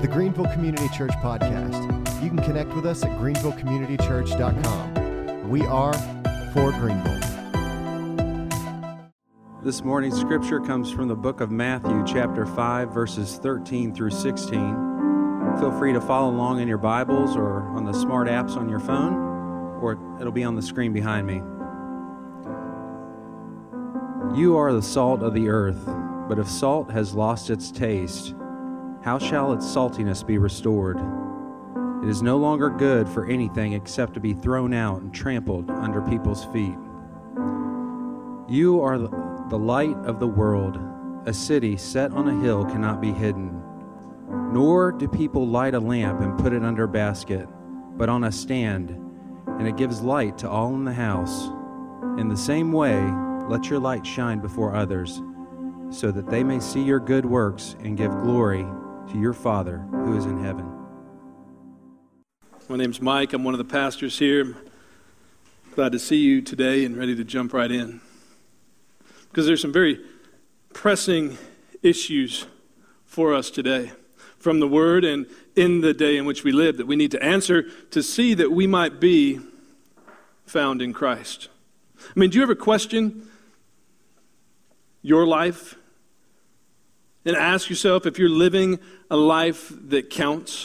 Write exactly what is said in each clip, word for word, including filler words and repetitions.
the Greenville Community Church podcast. You can connect with us at greenville community church dot com. We are for Greenville. This morning's scripture comes from the book of Matthew, chapter five, verses thirteen through sixteen. Feel free to follow along in your Bibles or on the smart apps on your phone, or it'll be on the screen behind me. You are the salt of the earth, but if salt has lost its taste, how shall its saltiness be restored? It is no longer good for anything except to be thrown out and trampled under people's feet. You are the light of the world. A city set on a hill cannot be hidden. Nor do people light a lamp and put it under a basket, but on a stand, and it gives light to all in the house. In the same way, let your light shine before others, so that they may see your good works and give glory to your Father who is in heaven. My name's Mike. I'm one of the pastors here. Glad to see you today and ready to jump right in. Because there's some very pressing issues for us today from the Word and in the day in which we live that we need to answer to see that we might be found in Christ. I mean, do you ever question your life and ask yourself if you're living a life that counts?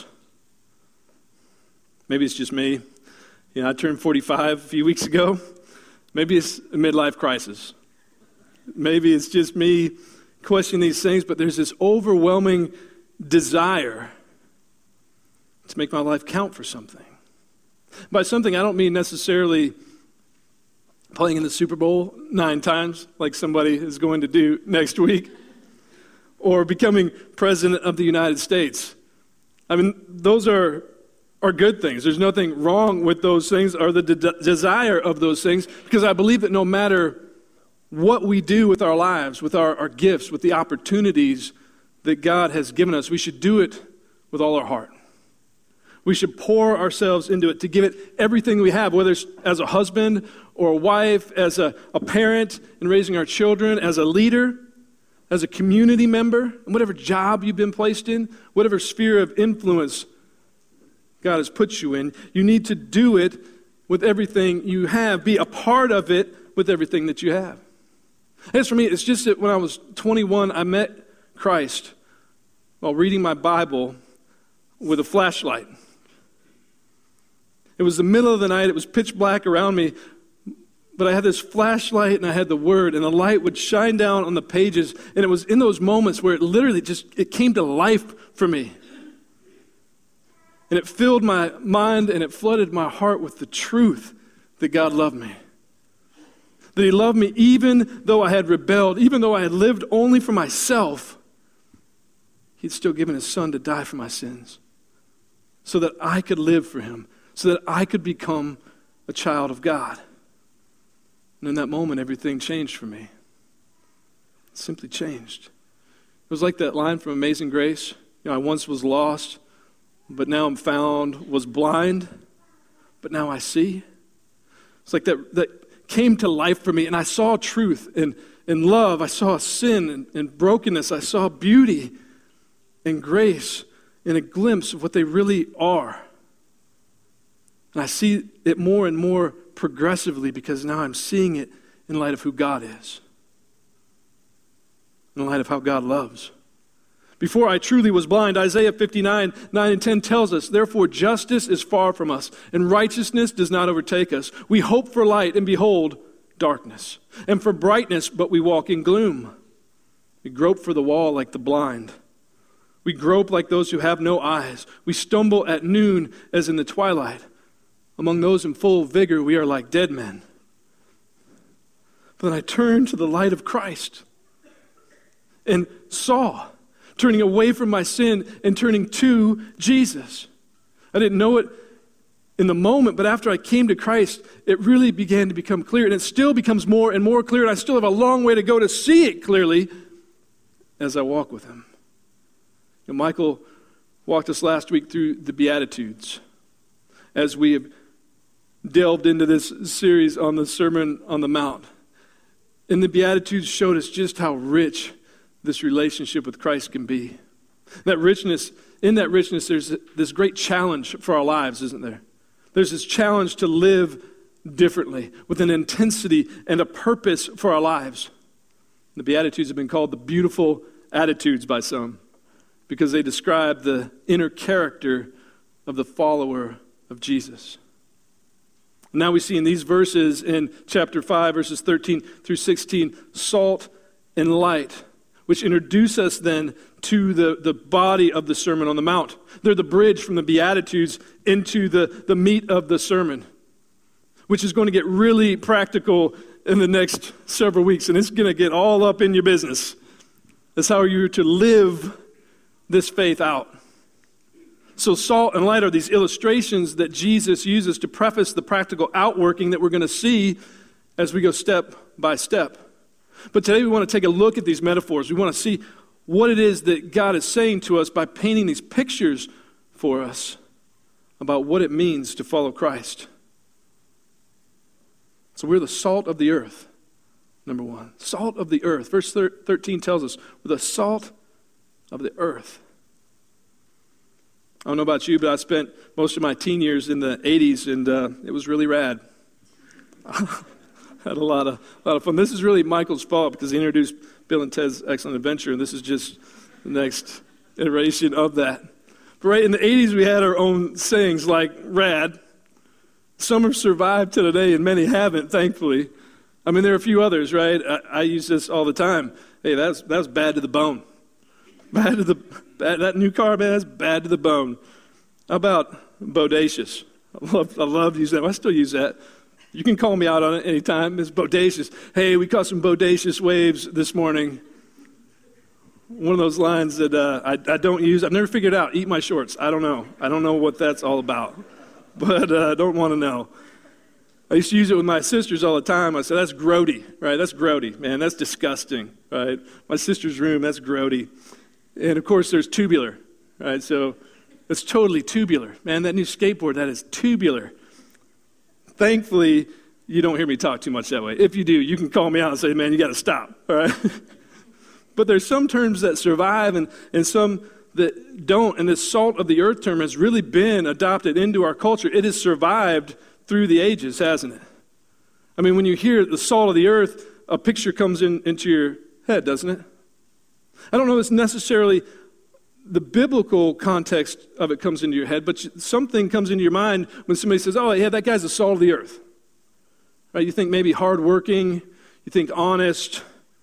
Maybe it's just me. You know, I turned forty-five a few weeks ago. Maybe it's a midlife crisis. Maybe it's just me questioning these things, but there's this overwhelming desire to make my life count for something. By something, I don't mean necessarily playing in the Super Bowl nine times, like somebody is going to do next week, or becoming president of the United States. I mean, those are, are good things. There's nothing wrong with those things or the de- desire of those things, because I believe that no matter what we do with our lives, with our, our gifts, with the opportunities that God has given us, we should do it with all our heart. We should pour ourselves into it to give it everything we have, whether it's as a husband or a wife, as a, a parent in raising our children, as a leader, as a community member, and whatever job you've been placed in, whatever sphere of influence God has put you in, you need to do it with everything you have. Be a part of it with everything that you have. As for me, it's just that when I was twenty-one, I met Christ while reading my Bible with a flashlight. It was the middle of the night. It was pitch black around me, but I had this flashlight and I had the Word, and the light would shine down on the pages, and it was in those moments where it literally just, it came to life for me. And it filled my mind and it flooded my heart with the truth that God loved me. That He loved me even though I had rebelled, even though I had lived only for myself. He'd still given His Son to die for my sins so that I could live for Him, so that I could become a child of God. And in that moment, everything changed for me. It simply changed. It was like that line from Amazing Grace. You know, I once was lost, but now I'm found, was blind, but now I see. It's like that that came to life for me, and I saw truth and, and love. I saw sin and, and brokenness. I saw beauty and grace and a glimpse of what they really are. And I see it more and more progressively because now I'm seeing it in light of who God is, in light of how God loves. Before I truly was blind, Isaiah fifty-nine, nine and ten tells us, therefore justice is far from us, and righteousness does not overtake us. We hope for light, and behold, darkness. And for brightness, but we walk in gloom. We grope for the wall like the blind. We grope like those who have no eyes. We stumble at noon as in the twilight. Among those in full vigor, we are like dead men. But then I turned to the light of Christ and saw, turning away from my sin and turning to Jesus. I didn't know it in the moment, but after I came to Christ, it really began to become clear, and it still becomes more and more clear, and I still have a long way to go to see it clearly as I walk with Him. And Michael walked us last week through the Beatitudes as we have delved into this series on the Sermon on the Mount. And the Beatitudes showed us just how rich this relationship with Christ can be. That richness, in that richness, there's this great challenge for our lives, isn't there? There's this challenge to live differently, with an intensity and a purpose for our lives. The Beatitudes have been called the beautiful attitudes by some, because they describe the inner character of the follower of Jesus. Now we see in these verses in chapter five, verses thirteen through sixteen, salt and light, which introduce us then to the, the body of the Sermon on the Mount. They're the bridge from the Beatitudes into the, the meat of the sermon, which is going to get really practical in the next several weeks, and it's going to get all up in your business. That's how you're to live this faith out. So salt and light are these illustrations that Jesus uses to preface the practical outworking that we're going to see as we go step by step. But today we want to take a look at these metaphors. We want to see what it is that God is saying to us by painting these pictures for us about what it means to follow Christ. So we're the salt of the earth, number one. Salt of the earth. Verse thirteen tells us we're the salt of the earth. I don't know about you, but I spent most of my teen years in the eighties, and uh, it was really rad. Had a lot of a lot of fun. This is really Michael's fault because he introduced Bill and Ted's Excellent Adventure, and this is just the next iteration of that. But right in the eighties, we had our own sayings like rad. Some have survived to today, and many haven't, thankfully. I mean, there are a few others, right? I, I use this all the time. Hey, that's that's bad to the bone. Bad to the bad, that new car, man, that's bad to the bone. How about bodacious? I love I love to use that. I still use that. You can call me out on it anytime. It's bodacious. Hey, we caught some bodacious waves this morning. One of those lines that uh, I, I don't use. I've never figured out. Eat my shorts. I don't know. I don't know what that's all about. But I uh, don't want to know. I used to use it with my sisters all the time. I said, that's grody, right? That's grody, man. That's disgusting, right? My sister's room, that's grody. And, of course, there's tubular, right? So it's totally tubular. Man, that new skateboard, that is tubular. Thankfully, you don't hear me talk too much that way. If you do, you can call me out and say, man, you got to stop, all right? But there's some terms that survive and, and some that don't. And this salt of the earth term has really been adopted into our culture. It has survived through the ages, hasn't it? I mean, when you hear the salt of the earth, a picture comes in, into your head, doesn't it? I don't know if it's necessarily the biblical context of it comes into your head, but something comes into your mind when somebody says, oh, yeah, that guy's the salt of the earth. Right? You think maybe hardworking, you think honest,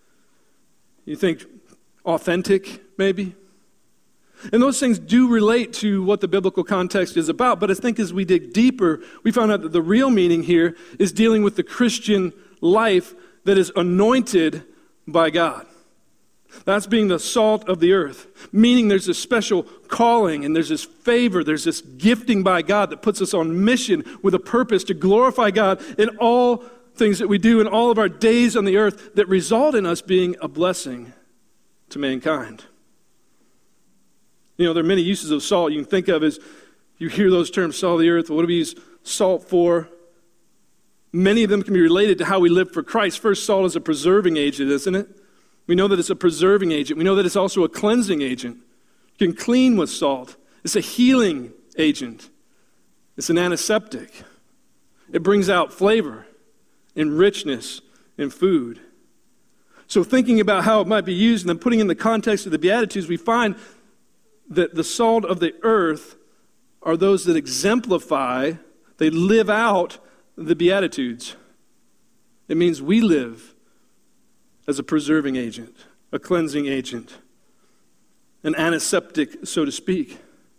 you think authentic, maybe. And those things do relate to what the biblical context is about, but I think as we dig deeper, we found out that the real meaning here is dealing with the Christian life that is anointed by God. That's being the salt of the earth, meaning there's this special calling and there's this favor, there's this gifting by God that puts us on mission with a purpose to glorify God in all things that we do in all of our days on the earth that result in us being a blessing to mankind. You know, there are many uses of salt you can think of as you hear those terms, salt of the earth. What do we use salt for? Many of them can be related to how we live for Christ. First, salt is a preserving agent, isn't it? We know that it's a preserving agent. We know that it's also a cleansing agent. You can clean with salt. It's a healing agent. It's an antiseptic. It brings out flavor and richness in food. So thinking about how it might be used and then putting in the context of the Beatitudes, we find that the salt of the earth are those that exemplify, they live out the Beatitudes. It means we live as a preserving agent, a cleansing agent, an antiseptic, so to speak.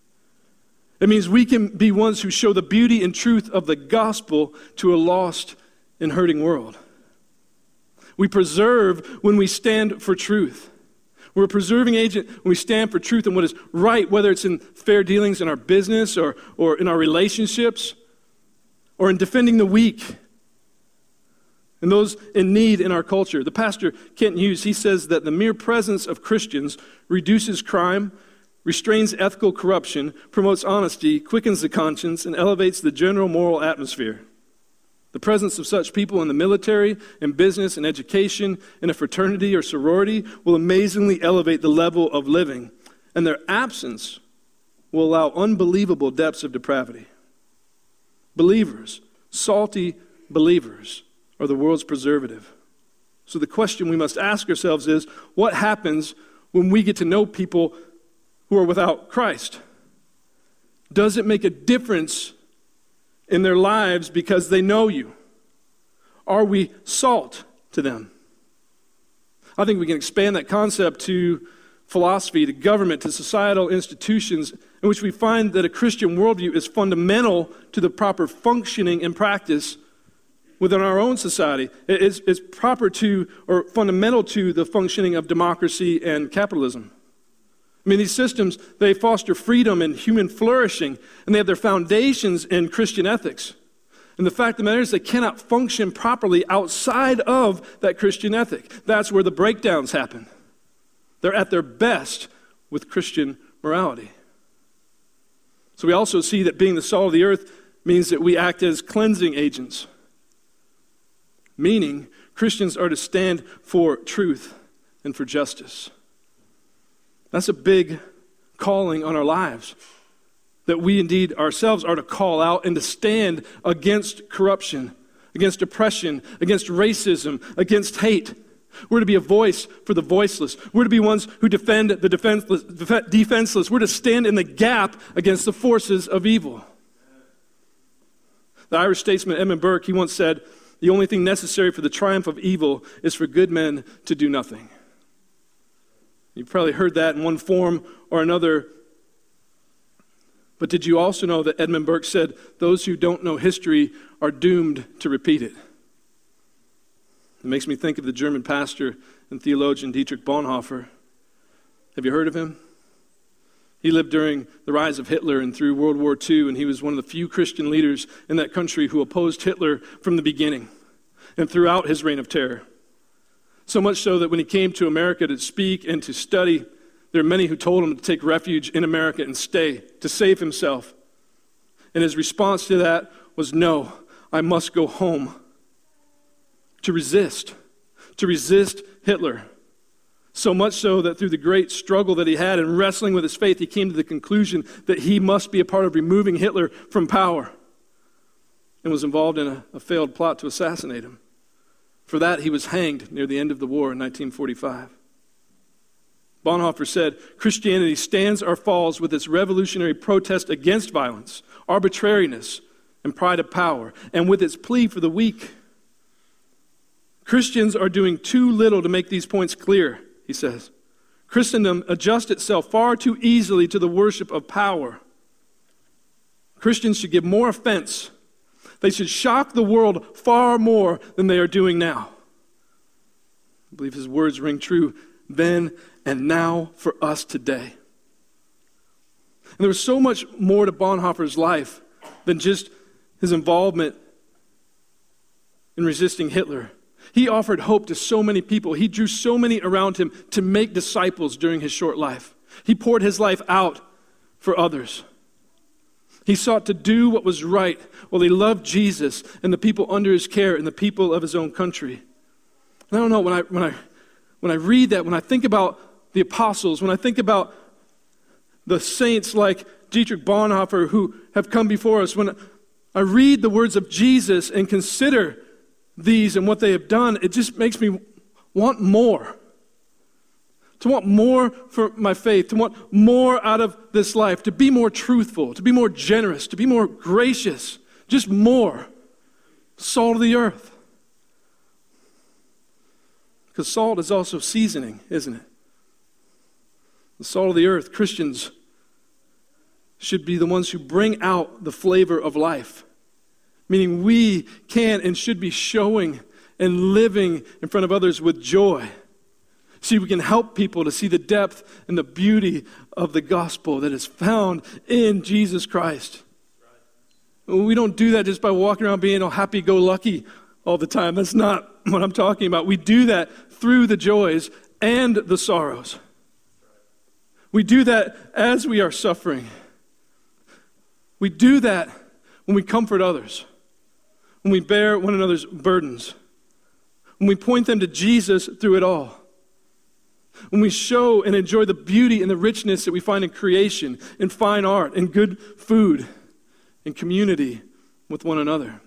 It means we can be ones who show the beauty and truth of the gospel to a lost and hurting world. We preserve when we stand for truth. We're a preserving agent when we stand for truth and what is right, whether it's in fair dealings in our business or, or in our relationships or in defending the weak and those in need in our culture. The pastor, Kent Hughes, he says that the mere presence of Christians reduces crime, restrains ethical corruption, promotes honesty, quickens the conscience, and elevates the general moral atmosphere. The presence of such people in the military, in business, in education, in a fraternity or sorority will amazingly elevate the level of living. and their absence will allow unbelievable depths of depravity. Believers, salty believers, are the world's preservative. So the question we must ask ourselves is, what happens when we get to know people who are without Christ? Does it make a difference in their lives because they know you? Are we salt to them? I think we can expand that concept to philosophy, to government, to societal institutions, in which we find that a Christian worldview is fundamental to the proper functioning and practice within our own society. It's, it's proper to, or fundamental to, the functioning of democracy and capitalism. I mean, these systems, they foster freedom and human flourishing, and they have their foundations in Christian ethics. And the fact of the matter is they cannot function properly outside of that Christian ethic. That's where the breakdowns happen. They're at their best with Christian morality. So we also see that being the salt of the earth means that we act as cleansing agents. Meaning, Christians are to stand for truth and for justice. That's a big calling on our lives. That we indeed ourselves are to call out and to stand against corruption, against oppression, against racism, against hate. We're to be a voice for the voiceless. We're to be ones who defend the defenseless. defenseless. We're to stand in the gap against the forces of evil. The Irish statesman Edmund Burke, he once said, "The only thing necessary for the triumph of evil is for good men to do nothing." You've probably heard that in one form or another. But did you also know that Edmund Burke said, those who don't know history are doomed to repeat it? It makes me think of the German pastor and theologian Dietrich Bonhoeffer. Have you heard of him? He lived during the rise of Hitler and through World War Two, and he was one of the few Christian leaders in that country who opposed Hitler from the beginning and throughout his reign of terror. So much so that when he came to America to speak and to study, there are many who told him to take refuge in America and stay, to save himself. And his response to that was, no, I must go home. To resist, to resist Hitler. So much so that through the great struggle that he had in wrestling with his faith, he came to the conclusion that he must be a part of removing Hitler from power, and was involved in a, a failed plot to assassinate him. For that, he was hanged near the end of the war in nineteen forty-five. Bonhoeffer said, Christianity stands or falls with its revolutionary protest against violence, arbitrariness, and pride of power, and with its plea for the weak. Christians are doing too little to make these points clear, he says. Christendom adjusts itself far too easily to the worship of power. Christians should give more offense. They should shock the world far more than they are doing now. I believe his words ring true then and now for us today. And there was so much more to Bonhoeffer's life than just his involvement in resisting Hitler. He offered hope to so many people. He drew so many around him to make disciples during his short life. He poured his life out for others. He sought to do what was right while he loved Jesus and the people under his care and the people of his own country. And I don't know, when I when I when I read that, when I think about the apostles, when I think about the saints like Dietrich Bonhoeffer who have come before us, when I read the words of Jesus and consider these and what they have done, it just makes me want more. To want more for my faith, to want more out of this life, to be more truthful, to be more generous, to be more gracious, just more. Salt of the earth. Because salt is also seasoning, isn't it? The salt of the earth, Christians should be the ones who bring out the flavor of life. Meaning we can and should be showing and living in front of others with joy. See, we can help people to see the depth and the beauty of the gospel that is found in Jesus Christ. We don't do that just by walking around being all happy-go-lucky all the time. That's not what I'm talking about. We do that through the joys and the sorrows. We do that as we are suffering. We do that when we comfort others, when we bear one another's burdens, when we point them to Jesus through it all. when we show and enjoy the beauty and the richness that we find in creation, in fine art, in good food, in community with one another.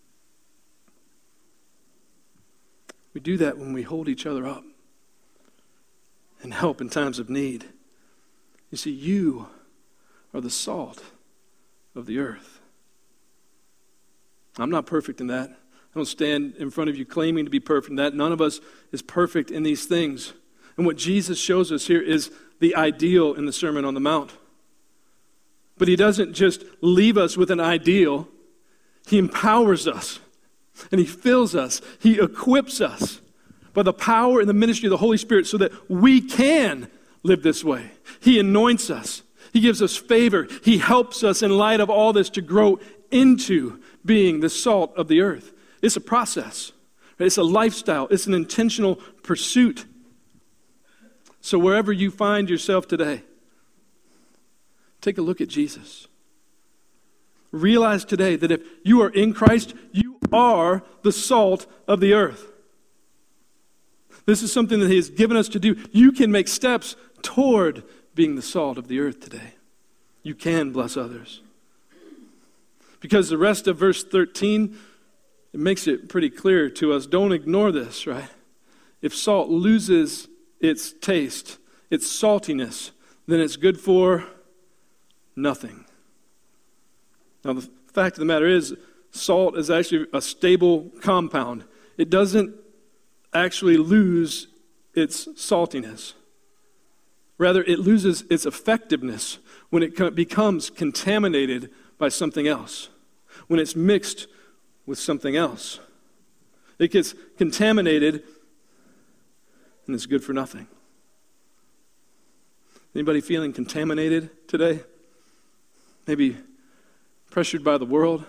We do that when we hold each other up and help in times of need. You see, you are the salt of the earth. I'm not perfect in that. I don't stand in front of you claiming to be perfect in that. None of us is perfect in these things. And what Jesus shows us here is the ideal in the Sermon on the Mount. But he doesn't just leave us with an ideal. He empowers us. And he fills us. He equips us by the power and the ministry of the Holy Spirit so that we can live this way. He anoints us. He gives us favor. He helps us in light of all this to grow into being the salt of the earth. It's a process. It's a lifestyle. It's an intentional pursuit. So wherever you find yourself today, take a look at Jesus. Realize today that if you are in Christ, you are the salt of the earth. This is something that he has given us to do. You can make steps toward being the salt of the earth today. You can bless others. Because the rest of verse thirteen, it makes it pretty clear to us. Don't ignore this, right? If salt loses its taste, its saltiness, then it's good for nothing. Now, the fact of the matter is, salt is actually a stable compound. It doesn't actually lose its saltiness. Rather, it loses its effectiveness when it becomes contaminated by something else, when it's mixed with something else. It gets contaminated and it's good for nothing. Anybody feeling contaminated today? Maybe pressured by the world?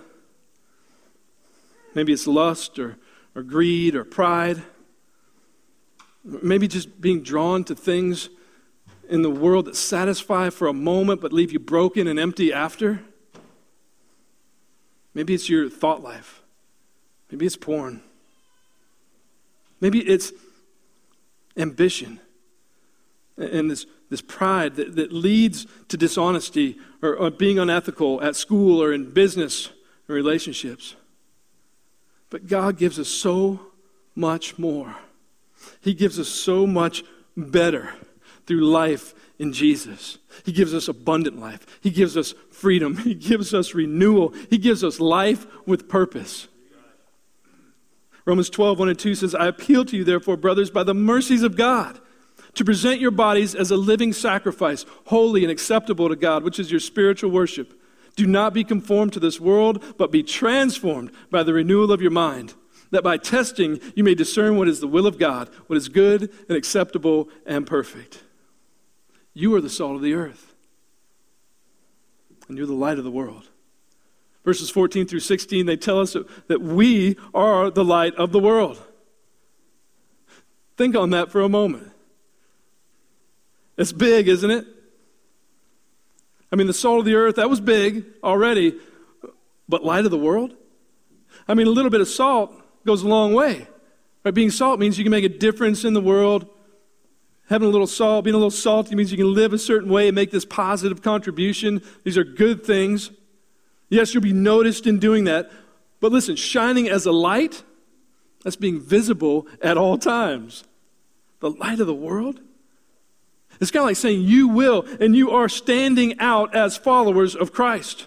Maybe it's lust or, or greed or pride. Maybe just being drawn to things in the world that satisfy for a moment but leave you broken and empty after. Maybe it's your thought life. Maybe it's porn. Maybe it's ambition and this, this pride that, that leads to dishonesty or, or being unethical at school or in business or relationships. But God gives us so much more. He gives us so much better through life in Jesus. He gives us abundant life. He gives us freedom. He gives us renewal. He gives us life with purpose. Romans twelve, one and two says, I appeal to you, therefore, brothers, by the mercies of God, to present your bodies as a living sacrifice, holy and acceptable to God, which is your spiritual worship. Do not be conformed to this world, but be transformed by the renewal of your mind, that by testing you may discern what is the will of God, what is good and acceptable and perfect. You are the salt of the earth, and you're the light of the world. Verses fourteen through sixteen, they tell us that we are the light of the world. Think on that for a moment. It's big, isn't it? I mean, the salt of the earth, that was big already, but light of the world? I mean, a little bit of salt goes a long way. Right? Being salt means you can make a difference in the world. Having a little salt, being a little salty means you can live a certain way and make this positive contribution. These are good things. Yes, you'll be noticed in doing that. But listen, shining as a light, that's being visible at all times. The light of the world? It's kind of like saying you will and you are standing out as followers of Christ.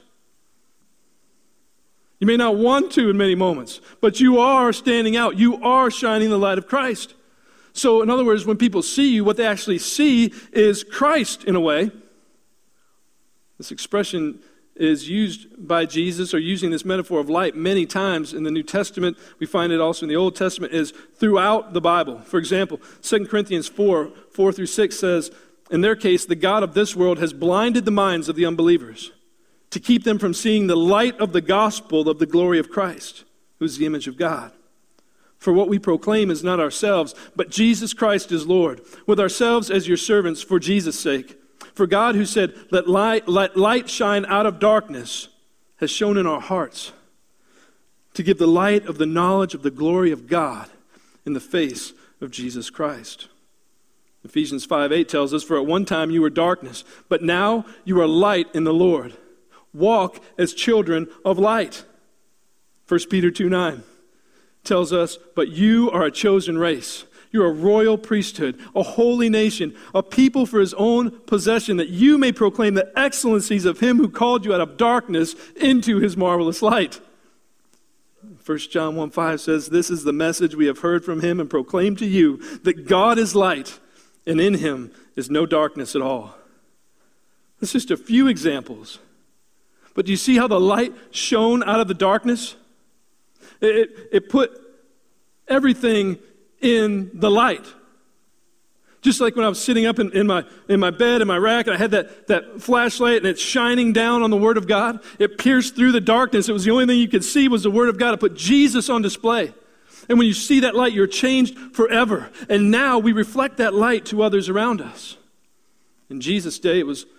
You may not want to in many moments, but you are standing out. You are shining the light of Christ. So in other words, when people see you, what they actually see is Christ in a way. This expression is used by Jesus, or using this metaphor of light many times in the New Testament. We find it also in the Old Testament, is throughout the Bible. For example, Second Corinthians four, four through six says, in their case, the God of this world has blinded the minds of the unbelievers to keep them from seeing the light of the gospel of the glory of Christ, who is the image of God. For what we proclaim is not ourselves, but Jesus Christ is Lord, with ourselves as your servants for Jesus' sake. For God, who said, let light, let light shine out of darkness, has shone in our hearts to give the light of the knowledge of the glory of God in the face of Jesus Christ. Ephesians five eight tells us, "For at one time you were darkness, but now you are light in the Lord. Walk as children of light." First Peter two nine tells us, "But you are a chosen race. You're a royal priesthood, a holy nation, a people for his own possession, that you may proclaim the excellencies of him who called you out of darkness into his marvelous light." First John one five says, "This is the message we have heard from him and proclaimed to you, that God is light, and in him is no darkness at all." That's just a few examples. But do you see how the light shone out of the darkness? It, it, it put everything in the light. Just like when I was sitting up in, in my in my bed, in my rack, and I had that, that flashlight, and it's shining down on the Word of God. It pierced through the darkness. It was the only thing you could see was the Word of God. It put Jesus on display. And when you see that light, you're changed forever. And now we reflect that light to others around us. In Jesus' day, it was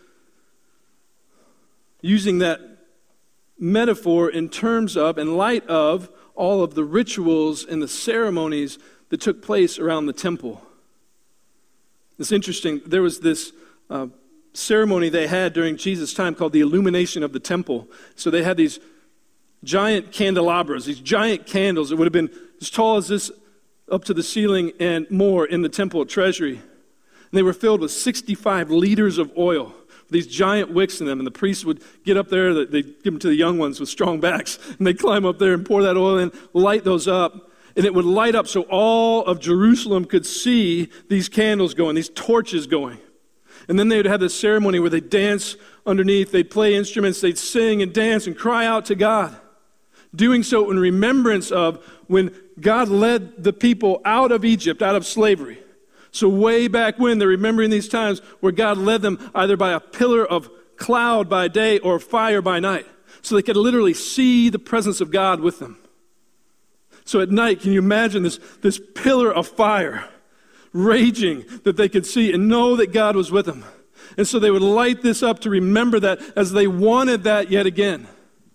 using that metaphor in terms of, in light of, all of the rituals and the ceremonies that took place around the temple. It's interesting. There was this uh, ceremony they had during Jesus' time called the illumination of the temple. So they had these giant candelabras, these giant candles that would have been as tall as this up to the ceiling and more in the temple treasury. And they were filled with sixty-five liters of oil, these giant wicks in them. And the priests would get up there, they'd give them to the young ones with strong backs, and they'd climb up there and pour that oil in, light those up. And it would light up so all of Jerusalem could see these candles going, these torches going. And then they would have this ceremony where they'd dance underneath, they'd play instruments, they'd sing and dance and cry out to God. Doing so in remembrance of when God led the people out of Egypt, out of slavery. So way back when, they're remembering these times where God led them either by a pillar of cloud by day or fire by night. So they could literally see the presence of God with them. So at night, can you imagine this, this pillar of fire raging that they could see and know that God was with them? And so they would light this up to remember that as they wanted that yet again.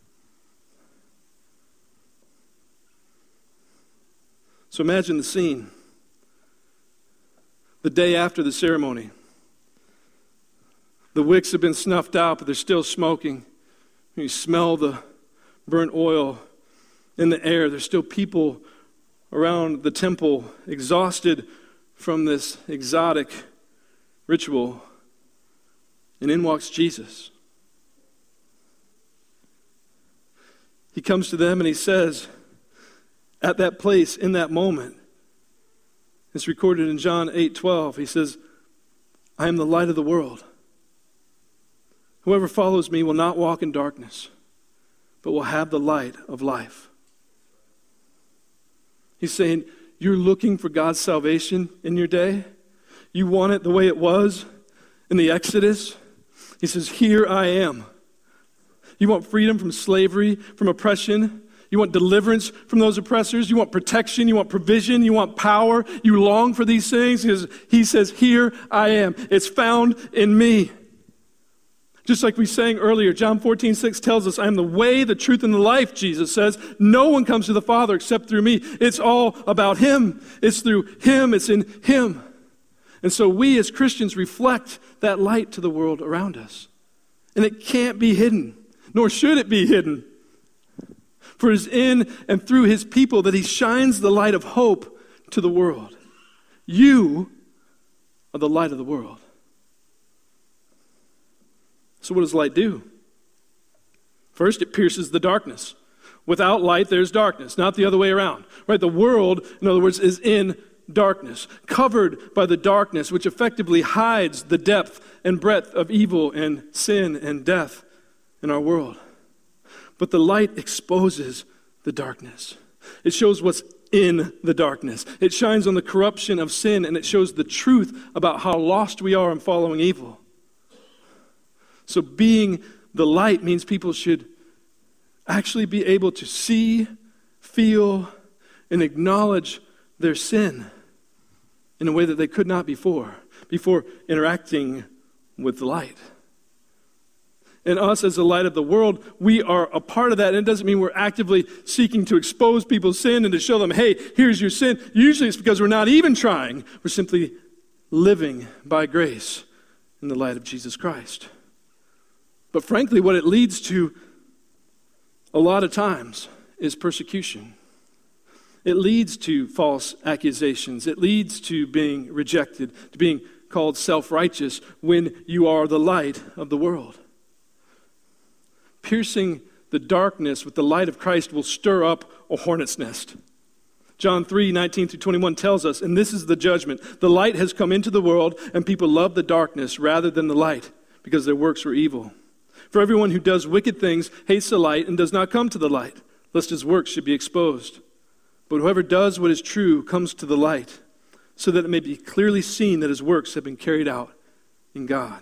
So imagine the scene. The day after the ceremony. The wicks have been snuffed out, but they're still smoking. You smell the burnt oil in the air. There's still people around the temple exhausted from this exotic ritual. And in walks Jesus. He comes to them and he says, at that place, in that moment, it's recorded in John eight twelve, he says, "I am the light of the world. Whoever follows me will not walk in darkness, but will have the light of life." He's saying, you're looking for God's salvation in your day? You want it the way it was in the Exodus? He says, here I am. You want freedom from slavery, from oppression? You want deliverance from those oppressors? You want protection? You want provision? You want power? You long for these things? He says, he says, here I am. It's found in me. Just like we sang earlier, John fourteen six tells us, I am the way, the truth, and the life, Jesus says. No one comes to the Father except through me. It's all about him. It's through him. It's in him. And so we as Christians reflect that light to the world around us. And it can't be hidden, nor should it be hidden. For it is in and through his people that he shines the light of hope to the world. You are the light of the world. So what does light do? First, it pierces the darkness. Without light, there's darkness, not the other way around. Right? The world, in other words, is in darkness, covered by the darkness, which effectively hides the depth and breadth of evil and sin and death in our world. But the light exposes the darkness. It shows what's in the darkness. It shines on the corruption of sin, and it shows the truth about how lost we are in following evil. So being the light means people should actually be able to see, feel, and acknowledge their sin in a way that they could not before, before interacting with the light. And us as the light of the world, we are a part of that. And it doesn't mean we're actively seeking to expose people's sin and to show them, hey, here's your sin. Usually it's because we're not even trying. We're simply living by grace in the light of Jesus Christ. But frankly, what it leads to a lot of times is persecution. It leads to false accusations. It leads to being rejected, to being called self-righteous when you are the light of the world. Piercing the darkness with the light of Christ will stir up a hornet's nest. John three, nineteen through twenty-one tells us, and this is the judgment, the light has come into the world, and people love the darkness rather than the light, because their works were evil. For everyone who does wicked things hates the light and does not come to the light, lest his works should be exposed. But whoever does what is true comes to the light, so that it may be clearly seen that his works have been carried out in God.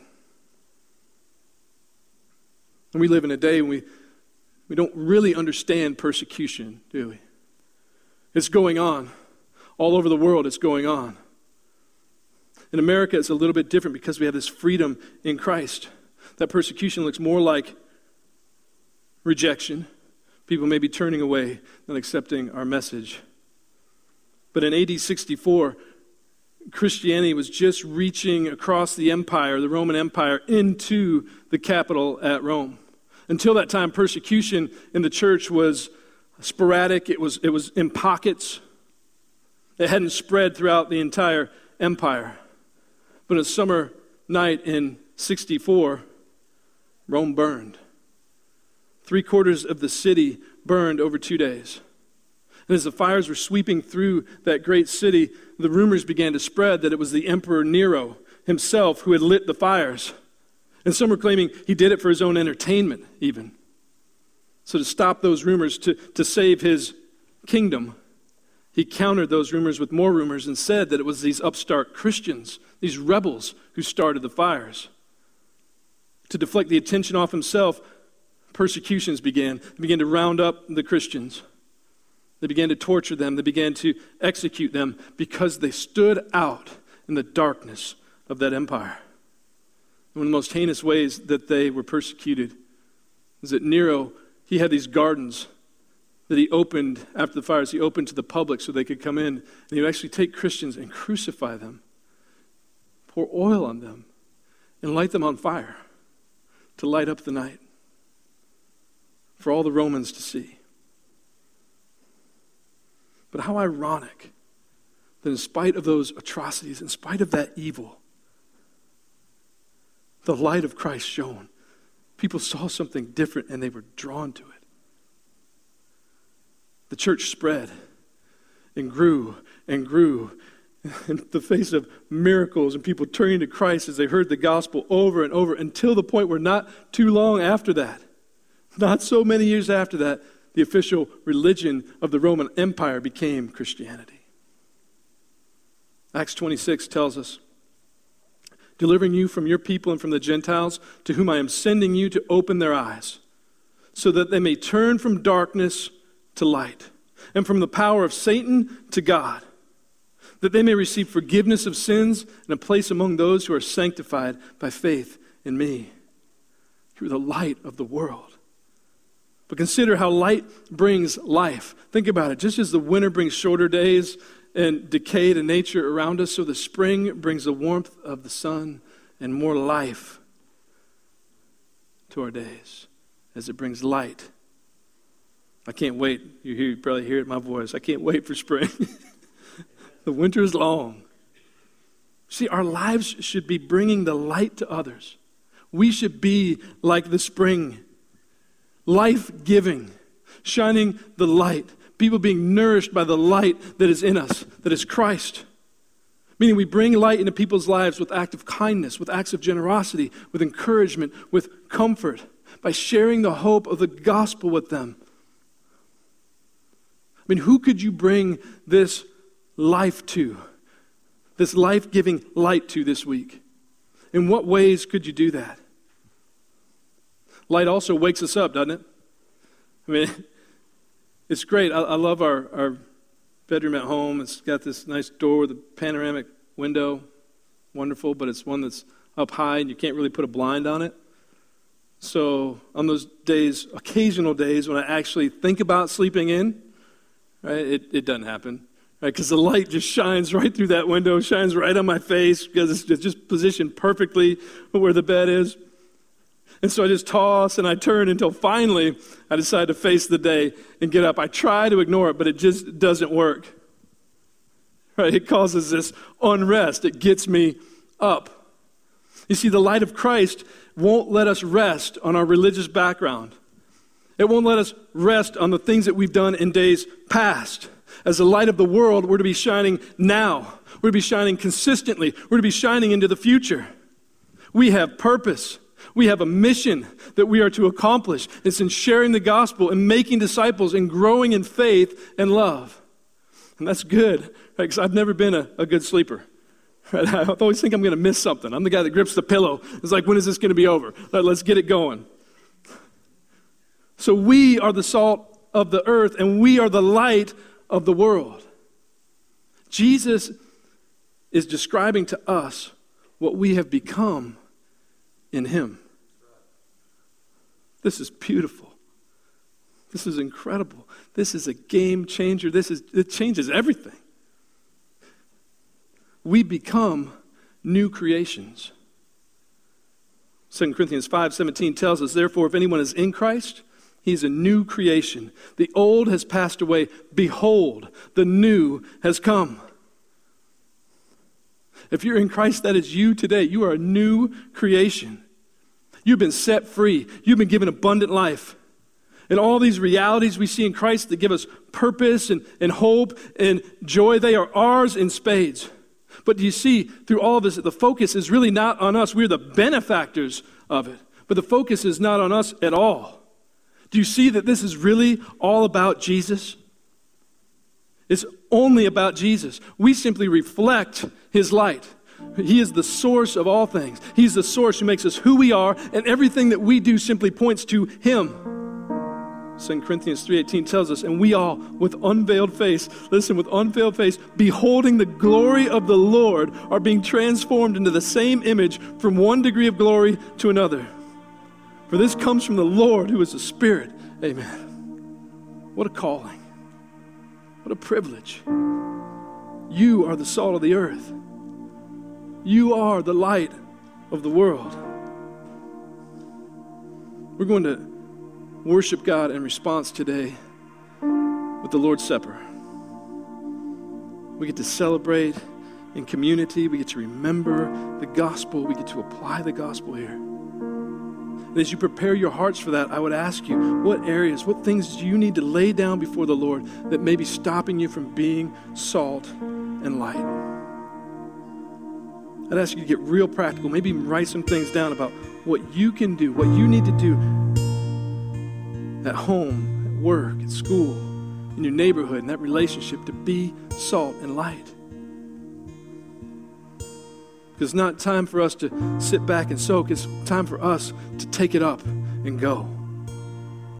And we live in a day when we, we don't really understand persecution, do we? It's going on. All over the world, it's going on. In America, it's a little bit different because we have this freedom in Christ. That persecution looks more like rejection. People may be turning away than accepting our message. But in A D sixty-four, Christianity was just reaching across the empire, the Roman Empire, into the capital at Rome. Until that time, persecution in the church was sporadic. It was, it was in pockets. It hadn't spread throughout the entire empire. But a summer night in sixty-four, Rome burned. Three quarters of the city burned over two days. And as the fires were sweeping through that great city, the rumors began to spread that it was the Emperor Nero himself who had lit the fires. And some were claiming he did it for his own entertainment, even. So to stop those rumors, to, to save his kingdom, he countered those rumors with more rumors and said that it was these upstart Christians, these rebels, who started the fires. To deflect the attention off himself, persecutions began. They began to round up the Christians. They began to torture them. They began to execute them because they stood out in the darkness of that empire. One of the most heinous ways that they were persecuted is that Nero, he had these gardens that he opened after the fires. He opened to the public so they could come in. And he would actually take Christians and crucify them, pour oil on them, and light them on fire to light up the night for all the Romans to see. But how ironic that in spite of those atrocities, in spite of that evil, the light of Christ shone. People saw something different and they were drawn to it. The church spread and grew and grew in the face of miracles and people turning to Christ as they heard the gospel over and over, until the point where not too long after that, not so many years after that, the official religion of the Roman Empire became Christianity. Acts twenty-six tells us, delivering you from your people and from the Gentiles, to whom I am sending you to open their eyes, so that they may turn from darkness to light, and from the power of Satan to God, that they may receive forgiveness of sins and a place among those who are sanctified by faith in me. You're the light of the world. But consider how light brings life. Think about it. Just as the winter brings shorter days and decay to nature around us, so the spring brings the warmth of the sun and more life to our days as it brings light. I can't wait. You, hear, you probably hear it in my voice. I can't wait for spring. The winter is long. See, our lives should be bringing the light to others. We should be like the spring, life-giving, shining the light, people being nourished by the light that is in us, that is Christ. Meaning we bring light into people's lives with acts of kindness, with acts of generosity, with encouragement, with comfort, by sharing the hope of the gospel with them. I mean, who could you bring this life to, this life-giving light to this week? In what ways could you do that? Light also wakes us up, doesn't it? I mean, it's great. I, I love our, our bedroom at home. It's got this nice door with a panoramic window. Wonderful, but it's one that's up high and you can't really put a blind on it. So on those days, occasional days when I actually think about sleeping in, right, it, it doesn't happen. right? Because the light just shines right through that window, shines right on my face because it's just positioned perfectly where the bed is. And so I just toss and I turn until finally I decide to face the day and get up. I try to ignore it, but it just doesn't work. Right? It causes this unrest. It gets me up. You see, the light of Christ won't let us rest on our religious background. It won't let us rest on the things that we've done in days past. As the light of the world, we're to be shining now. We're to be shining consistently. We're to be shining into the future. We have purpose. We have a mission that we are to accomplish. It's in sharing the gospel and making disciples and growing in faith and love. And that's good, right? Because I've never been a, a good sleeper. Right? I always think I'm going to miss something. I'm the guy that grips the pillow. It's like, when is this going to be over? Right, let's get it going. So we are the salt of the earth, and we are the light of the world. Jesus is describing to us what we have become in him. This is beautiful. This is incredible. This is a game changer. This is it changes everything. We become new creations. Second Corinthians five seventeen tells us, therefore, if anyone is in Christ, he's a new creation. The old has passed away. Behold, the new has come. If you're in Christ, that is you today. You are a new creation. You've been set free. You've been given abundant life. And all these realities we see in Christ that give us purpose and, and hope and joy, they are ours in spades. But do you see, through all of this, the focus is really not on us. We're the benefactors of it. But the focus is not on us at all. Do you see that this is really all about Jesus? It's only about Jesus. We simply reflect his light. He is the source of all things. He's the source who makes us who we are, and everything that we do simply points to him. Second Corinthians three eighteen tells us, and we all, with unveiled face, listen, with unveiled face, beholding the glory of the Lord, are being transformed into the same image from one degree of glory to another. For this comes from the Lord, who is the Spirit. Amen. What a calling. What a privilege. You are the salt of the earth. You are the light of the world. We're going to worship God in response today with the Lord's Supper. We get to celebrate in community. We get to remember the gospel. We get to apply the gospel here. And as you prepare your hearts for that, I would ask you, what areas, what things do you need to lay down before the Lord that may be stopping you from being salt and light? I'd ask you to get real practical, maybe even write some things down about what you can do, what you need to do at home, at work, at school, in your neighborhood, in that relationship to be salt and light. Because it's not time for us to sit back and soak. It's time for us to take it up and go.